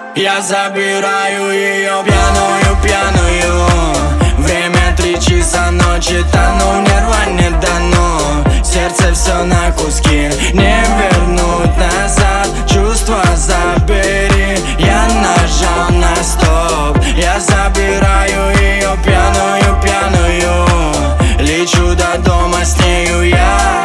Я забираю ее пьяную. Время 3 часа ночи, тону, мне рвать не дано. Сердце все на куски, не вернуть назад. Чувства забери, я нажал на стоп. Я забираю ее пьяную. Лечу до дома с нею я.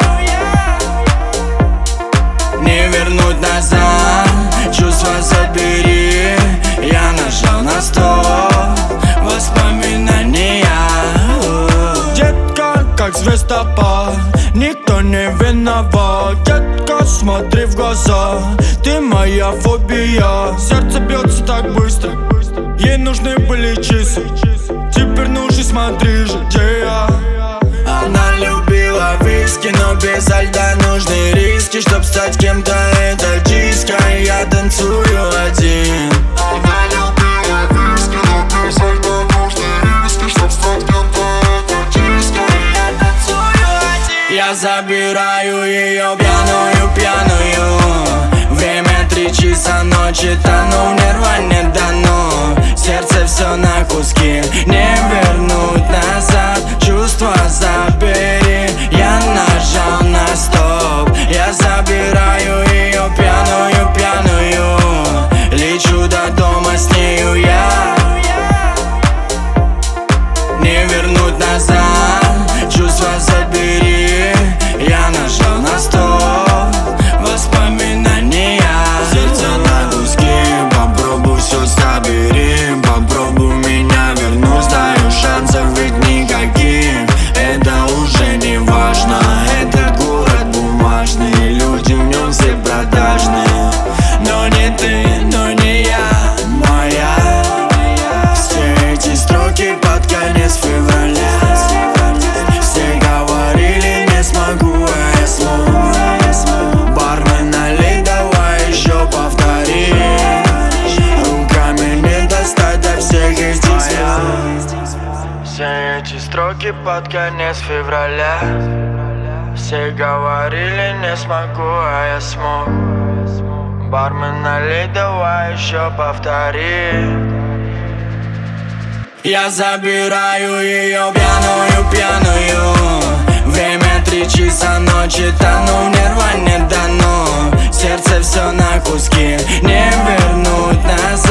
Не вернуть назад, чувства забери. Я нажал на стоп, воспоминания. Детка, как звездопад, никто не виноват. Детка, смотри в глаза, ты моя фобия. Сердце бьется так быстро, ей нужны были часы. Теперь ну же смотри же, где я. Она любила виски, но без льда нужны риски. Чтоб стать кем-то, это диско, я танцую один. Она любила виски, но без льда нужны риски. Чтоб стать кем-то, это диско, я танцую один. Я забираю ее пьяную. Время 3 часа ночи, тону, мне рвать не дано. Сердце все на куски, не вернуть назад. Чувства забери, я нажал на стоп. Я забираю ее пьяную. Лечу до дома с нею я. Не вернуть назад, чувства забери. Я нажал на стоп, воспоминания. Сердце на куски, попробуй все собери. Попробуй меня вернуть, даю шансов ведь никаких. Это уже не важно, это город бумажный. Люди в нем все продажные. Но не ты, но не я, моя. Все эти строки под конец февраля. Все говорили, не смогу, а я смог. Бармен, налей, давай еще повтори. Руками не достать до всех из здесь. Все эти строки под конец февраля. Все говорили, не смогу, а я смог. Бармен, налей, давай еще повтори. Я забираю ее пьяную. Время 3 часа ночи, тону, мне рвать не дано. Сердце все на куски, не вернуть назад.